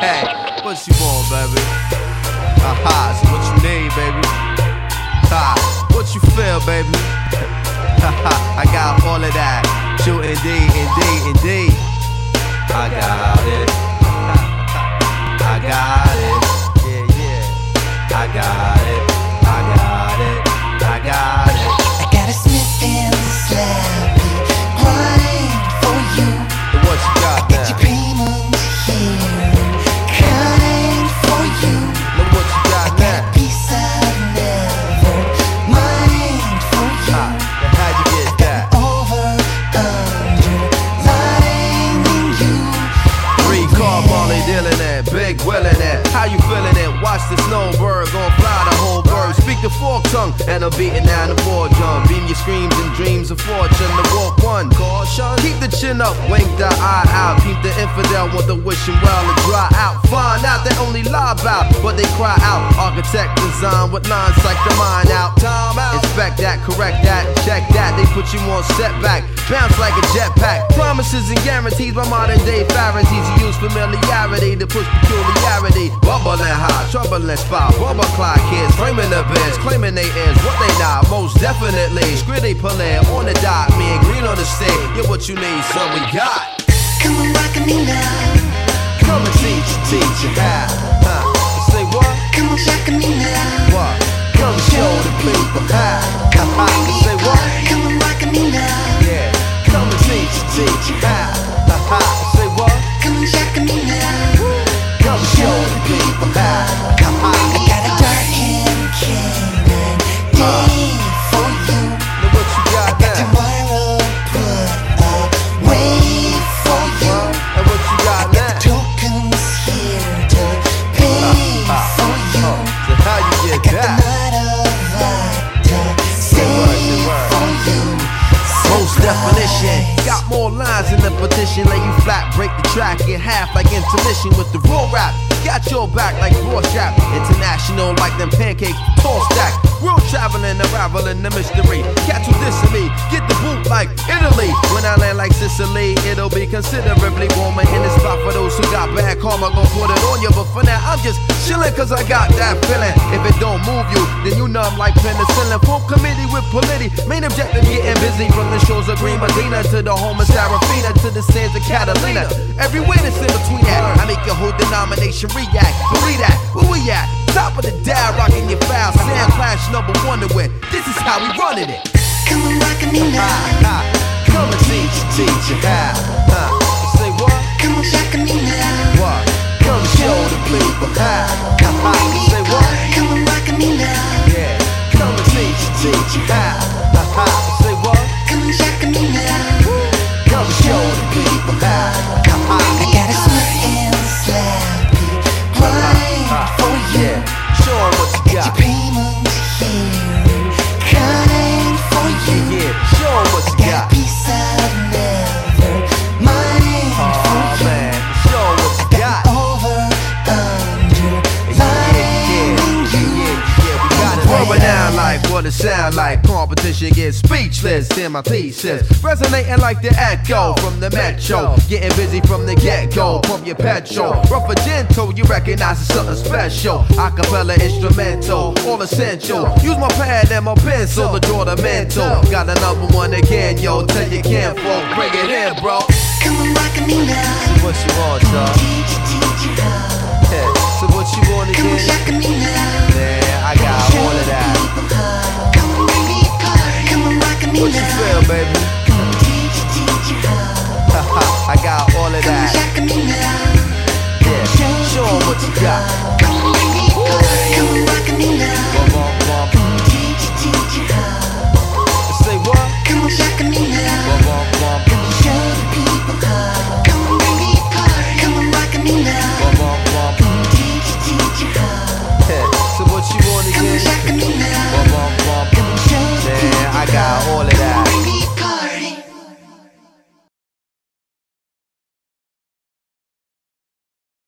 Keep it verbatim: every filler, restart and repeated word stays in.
Hey, what you want, baby? Aha, so what you need, baby? Ha, what you feel, baby? Haha, I got all of that. True indeed, indeed, indeed. I got it. I got it. Yeah, yeah. I got it. I got it. I got it. I got a Smith and a Slappy grind for you. What you got I got your payment here, kind for you. Look what you got I got a piece I've never mind for you. Ah, how'd you get that? Over, under, lining you. Three car Molly dealing it, big willing it. How you feeling it? Watch the snowbird gon' fly the whole bird. Speak the fork tongue and I'm beating down the board drum. Beam your screams and dreams of fortune. The walk one, caution. Keep the chin up, wink the eye out. Keep the infidel with the wishing well to dry out. Find out they only lie about, but they cry out. Architect design with lines like the mind out. Time out. Inspect that, correct that, check that. They put you on setback, bounce like a jetpack. Promises and guarantees by modern day Pharisees. You use familiarity to push peculiarity. Bubbling high, troubling spot. Bubble clock kids framing the beds, claiming they is what they not. Most definitely, scritty pulling on the dot. Me and green on the stage. You're what you need, son. We got. Come on, rock me now. Come and teach, teach you how. Huh? Say what? Come on, shock me now. What? Come show the people how. Come on, baby. Say what? Come on, rock me now. Yeah. Come and teach, teach you how. Say what? Come on, shock me now. Come show the people how. Come on, I got a dark hand canine day for you. Look what you got now. Tomorrow put away for you. And what you got now? Tokens here to pay for you. So how you get that? For you. Most definition. Got more lines in the petition. Lay you flat, break the track in half like intermission with the raw rap. Got your back like Rorschach. International like them pancakes, tall stack. World traveling, unraveling the mystery. Catch who dissing me, get the boot like Italy. When I land like Sicily, it'll be considerably warmer in the spot for those who got bad karma. Gon' put it on you, but for now I'm just chillin' cause I got that feeling. If it don't move you, then you numb like penicillin. Full committee with polity. Main objective getting busy from the shores of Green Medina to the home of Sarafina to the sands of Catalina. Everywhere that's in between that, I make your whole denomination react. Believe that, where we at? Top of the dial, rocking your file. Sound clash number one to win. This is how we running it. Come on, rock me now. Come and teach, teach you how. Huh? Say what? Come on, shock me now. What? Come show the people how. Come on, baby. Say what? Come on, rock me now. Yeah. Come and teach, teach you how. Say what? Come on, shock me now. Come show the people how. I got a Smith and a Slappy grind for you. Yeah. Show 'em what you Your got. payment here, kind for you. Yeah. Show 'em what you Got a got. piece I've never mind Oh for you. man. Show 'em what you got. Over, under, lining you. Rubber down like what it sound like. Competition gets speechless. Hear my thesis resonating like the echo from the metro. Getting busy from the get-go. Pump your petrol. Rough or gentle, you recognize it's something special. Acapella instrumental, all essential. Use my pad and my pencil to draw the mental. Got another one again, yo. Tell you can't folk, bring it in, bro. Come on, rock me now. What you want, y'all? Teach you, teach you how. Yeah. So what you want Come on, again? shock me now.